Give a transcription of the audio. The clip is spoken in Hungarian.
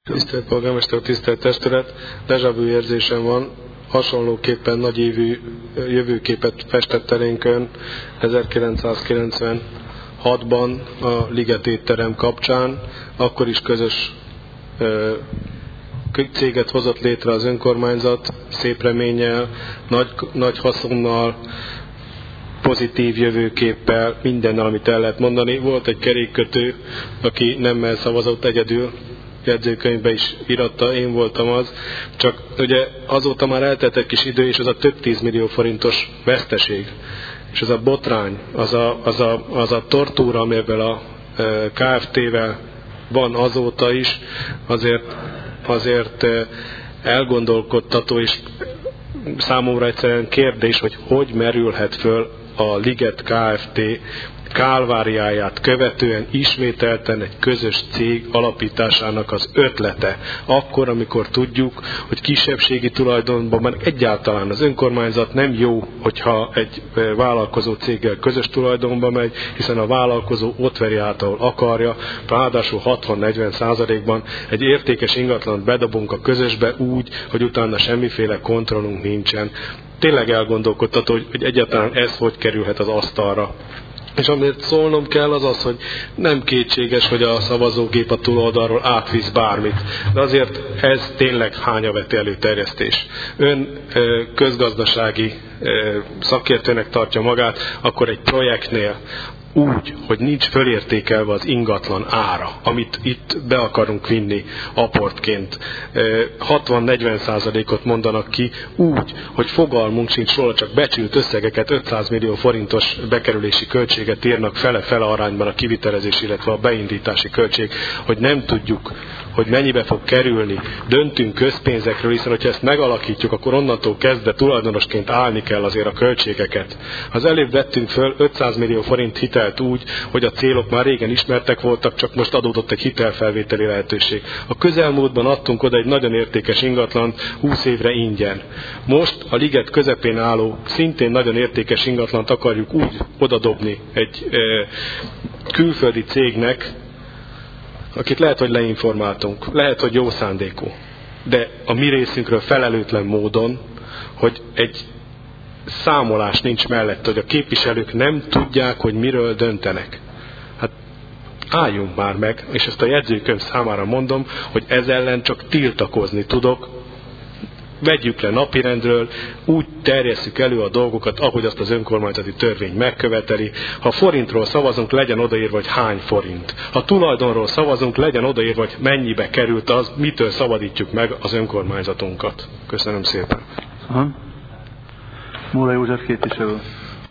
Tisztelt polgármester, tisztelt testület, déjà vu érzésem van, hasonlóképpen nagyévű jövőképet festett elénk ön 1996-ban a Liget étterem kapcsán, akkor is közös céget hozott létre az önkormányzat, szép reménnyel, nagy haszonnal, pozitív jövőképpel, mindennel, amit el lehet mondani. Volt egy kerékkötő, aki nemmel szavazott egyedül, jegyzőkönyvbe is íratta, én voltam az, csak ugye azóta már eltelt egy kis idő, és az a több 10 millió forintos veszteség, és az a botrány, az a tortúra, amivel a Kft-vel van azóta is, azért elgondolkodtató, és számomra egyszerűen kérdés, hogy merülhet föl a Liget Kft. Kálváriáját követően ismételten egy közös cég alapításának az ötlete. Akkor, amikor tudjuk, hogy kisebbségi tulajdonban már egyáltalán az önkormányzat nem jó, hogyha egy vállalkozó céggel közös tulajdonba megy, hiszen a vállalkozó ott veri át, ahol akarja, ráadásul 60-40%-ban egy értékes ingatlant bedobunk a közösbe úgy, hogy utána semmiféle kontrollunk nincsen. Tényleg elgondolkodtató, hogy egyáltalán ez hogy kerülhet az asztalra. És amit szólnom kell, az az, hogy nem kétséges, hogy a szavazógép a túloldalról átvisz bármit. De azért ez tényleg hányaveti előterjesztés. Ön közgazdasági szakértőnek tartja magát, akkor egy projektnél úgy, hogy nincs fölértékelve az ingatlan ára, amit itt be akarunk vinni aportként. 60-40%-ot mondanak ki úgy, hogy fogalmunk sincs róla, csak becsült összegeket, 500 millió forintos bekerülési költséget írnak fele-fele arányban a kivitelezés, illetve a beindítási költség, hogy nem tudjuk, hogy mennyibe fog kerülni. Döntünk közpénzekről, hiszen hogyha ezt megalakítjuk, akkor onnantól kezdve tulajdonosként állni kell azért a költségeket. Az előbb vettünk föl 500 millió forint hitelt úgy, hogy a célok már régen ismertek voltak, csak most adódott egy hitelfelvételi lehetőség. A közelmúltban adtunk oda egy nagyon értékes ingatlant 20 évre ingyen. Most a Liget közepén álló, szintén nagyon értékes ingatlant akarjuk úgy odadobni egy külföldi cégnek, akit lehet, hogy leinformáltunk, lehet, hogy jó szándékú, de a mi részünkről felelőtlen módon, hogy egy számolás nincs mellett, hogy a képviselők nem tudják, hogy miről döntenek. Hát álljunk már meg, és ezt a jegyzőkönyv számára mondom, hogy ez ellen csak tiltakozni tudok. Vegyük le napirendről, úgy terjesszük elő a dolgokat, ahogy azt az önkormányzati törvény megköveteli. Ha forintról szavazunk, legyen odaírva, hogy hány forint. Ha tulajdonról szavazunk, legyen odaírva, hogy mennyibe került az, mitől szabadítjuk meg az önkormányzatunkat. Köszönöm szépen. Móra József képviselő.